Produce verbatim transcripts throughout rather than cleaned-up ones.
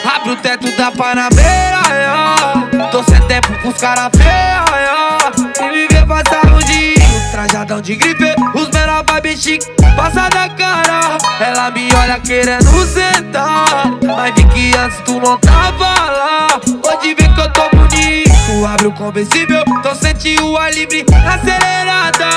Abre o teto da Panamera, yeah. Tô sem tempo pros cara feia, yeah. E viver passar um dia, trajadão de gripe, os menor vibe chique, passa da cara. Ela me olha querendo sentar, mas vi que antes tu não tava lá. Hoje vê que eu tô bonito, abre o conversível, tô sentindo o ar livre, acelerada.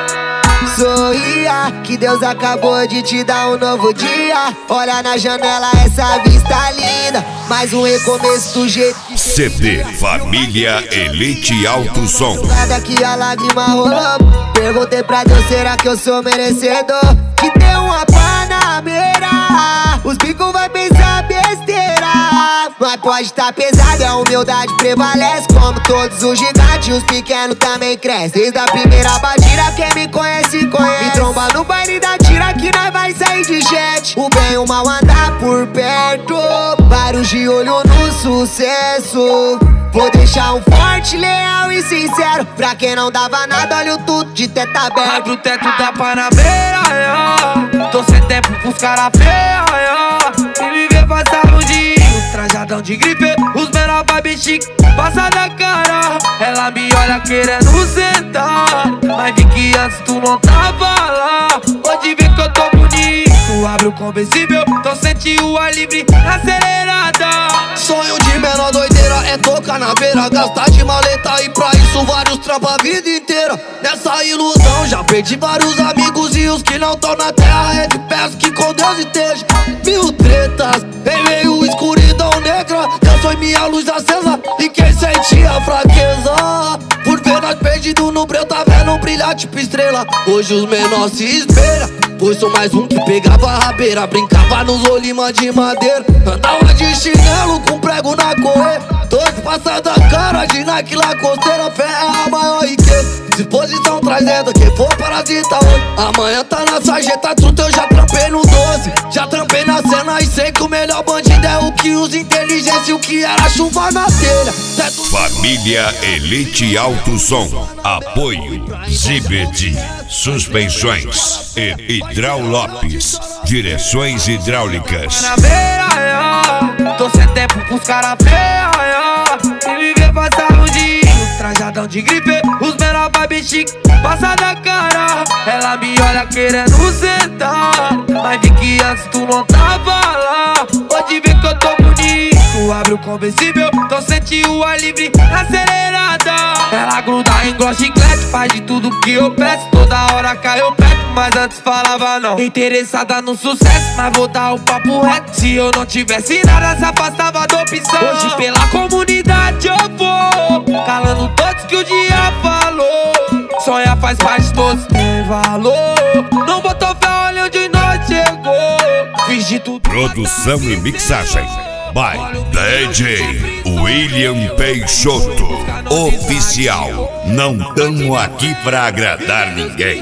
Sorria, que Deus acabou de te dar um novo dia. Olha na janela essa vista linda, mais um recomeço do jeito que C D Família Elite Alto Som. nada que a lágrima rolou. Perguntei pra Deus, será que eu sou merecedor de ter uma Panamera? Os bicos vai pensar besteira, mas pode tá pesado, a humildade prevalece. Como todos os gigantes, os pequenos também crescem. Desde a primeira batida, quem me conhece, conhece. Me tromba no baile da tira que nós vai sair de jet. O bem e o mal andar por perto, vários de olho no sucesso. Vou deixar um forte, leal e sincero pra quem não dava nada, olha o tudo de teto aberto. Abre o teto da Panamera, yeah. Tô sem tempo pros cara feia, yeah. E viver passar um dia, trajadão de gripe, os menor vibe chique, passa da cara. Ela me olha querendo sentar, mas vi que antes tu não tava lá. Hoje vê que eu tô bonito, abre o conversível, tô sentindo o ar livre, acelerada. Sonho de menor doideira é tocar na beira, gastar de maleta e pra isso vários trampa a vida inteira. Nessa ilusão já perdi vários amigos e os que não tão na terra é de peço que com Deus esteja. Mil tretas em meio escuridão negra, eu sou minha luz acesa e quem sentia fraqueza por ver nós perdidos no breu, tá vendo brilhar tipo estrela. Hoje os menores se espelham, pois sou mais um que pegava a rabeira, brincava nos olima de madeira, andava de chinelo com prego na correia. Dois passados a cara de Nike Lacosteira, fé é a maior riqueza. Disposição trazendo quem for parasita hoje. Amanhã tá na sarjeta, truta, eu já trampei no doze. Já trampei na cena e sei que o melhor bandido é o que usa inteligência e o que era chuva na telha. Teto... Família Elite Alto Som. Apoio Zibet, suspensões e Hidral Lopes, direções hidráulicas. Panamera, yeah. Tô sem tempo pros cara feia, yeah. E viver passar um dia, trajadão de gripe, os menor vibe chique, passa da cara. Ela me olha querendo sentar, mas vi que antes tu não tava lá. Hoje vê que eu tô bonito, abre o conversível, tô sentindo o ar livre, acelerada. Ela gruda em gloss chiclete, faz de tudo que eu peço, toda hora cai eu perto, mas antes falava não. Interessada no sucesso, mas vou dar o papo reto. Se eu não tivesse nada, se afastava da opção. Hoje pela comunidade eu vou, calando todos que o dia falou. Sonhar faz parte de todos, tem valor. Não botou fé, olha onde nós chegou. Fiz de tudo. Produção e mixagem by D J William Peixoto Oficial. Não tamo aqui pra agradar ninguém.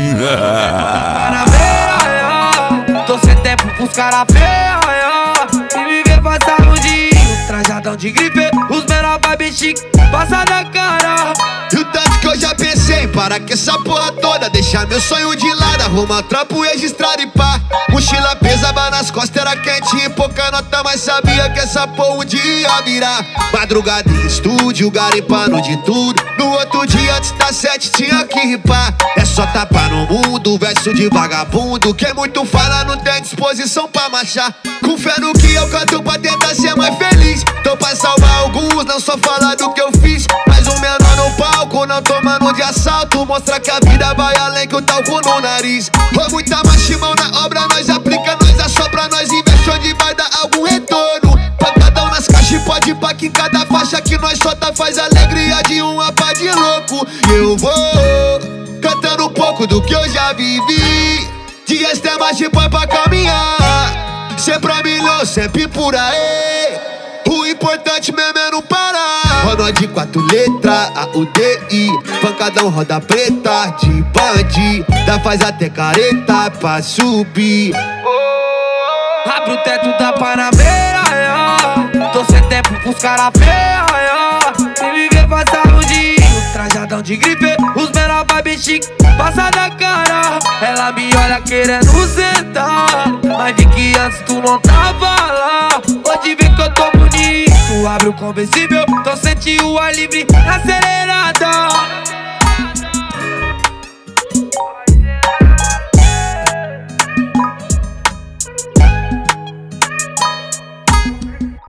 Panamera, yeah. Tô sem tempo pros cara feia, yeah. E viver passar um dia, trajadão de gripe, os menor vibe chique, passa da cara. E o tanto que eu já pensei, para que essa porra toda, deixar meu sonho de lado, arrumar trampo registrado e pá. Mochila pesava nas costas, era quentinha e pouca nota, mas sabia que essa porra um dia ia virar. Madrugada em estúdio, garimpando de tudo. No outro dia antes das sete tinha que ripar. É só tapar no mundo, verso de vagabundo. Quem muito fala não tem disposição pra marchar. Com fé no que eu canto pra tentar ser mais feliz. Tô pra salvar alguns, não só falar do que eu fiz. Mas o menor no palco, não tomando de assalto, mostra que a vida vai além que o talco no nariz. Ou muita machimão na obra, nós aplica, nós assopra, nós investe onde vai dar algum retorno. Pancadão nas caixas e pode pá que em cada faixa que nós solta faz alegria de uma pá de louco. E eu vou cantando um pouco do que eu já vivi. Dias tem mais de põe pra caminhar, sempre a milhão, sempre por aí. O importante mesmo é não parar. Roda de quatro letras, A U D I. Pancadão roda preta, de band, dá faz até careta pra subir. Abre o teto da Panamera, yeah. Tô sem tempo pros cara feia, yeah. E viver passar um dia, trajadão de gripe, os menor vibe chique, passa da cara. Ela me olha querendo sentar, mas vi que antes tu não tava lá. Hoje vê que eu tô convencível. Então sente o ar livre, acelera.